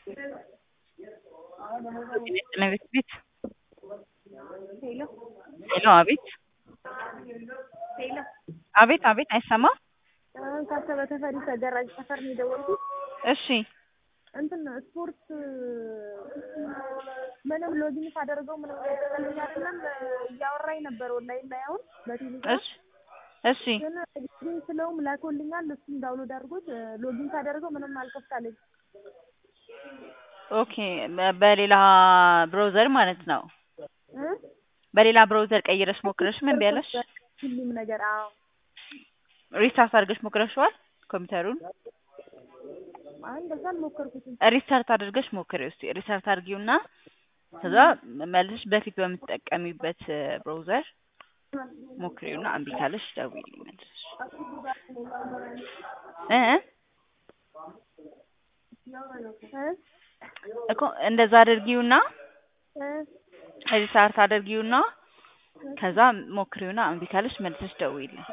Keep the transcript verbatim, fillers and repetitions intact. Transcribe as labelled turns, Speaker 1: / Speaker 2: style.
Speaker 1: ነቤት ቤት
Speaker 2: ሄሎ
Speaker 1: ሄሎ አቤት
Speaker 2: ሄሎ
Speaker 1: አቤት አቤት አይሰማም
Speaker 2: ካሰበ ተፈሪ ተደራጅ ሰፈር ነው የደወልኩት።
Speaker 1: እሺ
Speaker 2: እንትን ስፖርት ምንም ሎጊን ሳደርገው ምንም እየተሰለኝ አይደለም። እያወራኝ ነበር ኦንላይን ላይ አሁን በቴሌግራም።
Speaker 1: እሺ እሺ
Speaker 2: ግን ሎጊን ስለውም ላኮልኛል። እሱን ዳውንሎድ አድርጎት ሎጊን ሳደርገው ምንም አልከፍታለኝ።
Speaker 1: ኦኬ በሌላ ብራውዘር ማለት ነው።
Speaker 2: እ
Speaker 1: በሌላ ብራውዘር ቀይረሽ ሞክረሽ ምን ቢያለሽ?
Speaker 2: ሁሉም ነገር አዎ
Speaker 1: ሪስታርት አድርገሽ ሞክረሽዋል ኮምፒውተሩን?
Speaker 2: አይ እንደዛ አልሞከርኩትም።
Speaker 1: ሪስታርት አድርገሽ ሞክሪው እስቲ። ሪስታርት አድርጊውና ከዛ መልሰሽ በፊት በምትጠቀሚበት ብራውዘር ሞክሪውና እምቢ ካለሽ ደውዪልኝ መልሰሽ እ
Speaker 2: እ
Speaker 1: እኮ እንደዛ አድርጊውና
Speaker 2: እ
Speaker 1: ሪስታርት አድርጊውና ከዛ ሞክሪውና እምቢ ካለሽ መልሰሽ ደውዪልኝ።